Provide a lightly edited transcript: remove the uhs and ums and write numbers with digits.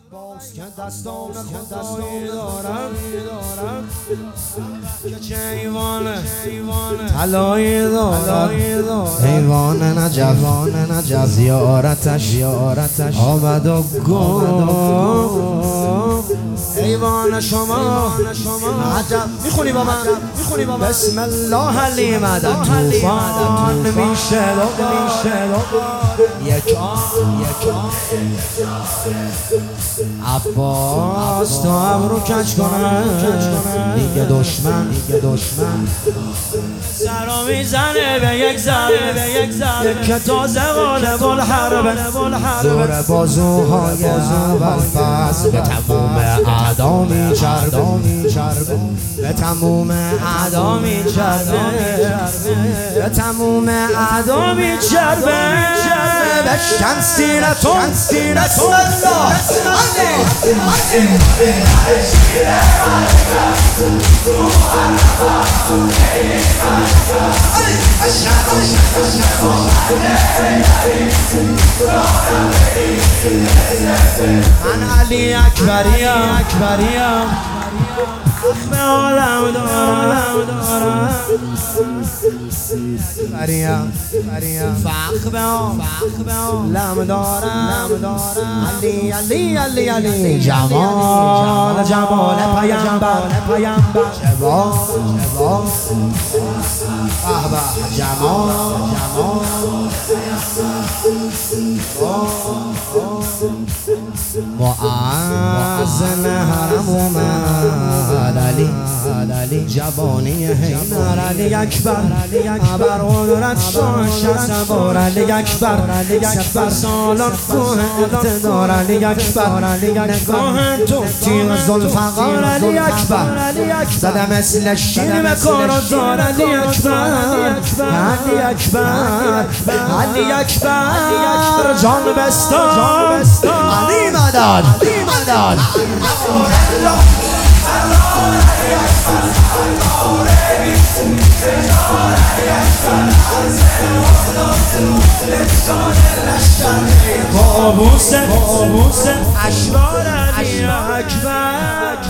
باز که دستان خدایی دارم که چه ایوان طلایی دارم ایوان نجف زیارتش آمد و گفت ایوان شما عجب میخونی با من بسم الله علی مدد توفان میشه یک عباس تو ابرو کج کنه دیگه دشمن سرا میزنه به یک ضربه که تازه غالب الحرب زور بازوهای اول فصل به تموم اعدا میچربه به تموم اعدا میچربه بشکن سینتون بسم الله من علی اکبریم به عالم دارم فخر به عالم دارم علی جمال پیامبر جمال معزن حرم اومد علی جوانی حیدر علی اکبر ابر قدرت شاه سوار علی اکبر سفر سالان کوه اقتدار علی اکبر نگاه تو تیغ ذوالفقار علی اکبر زده مثل شیر به کار و دار علی اکبر جان بستان علی مدد قابوس اشوار علی اکبر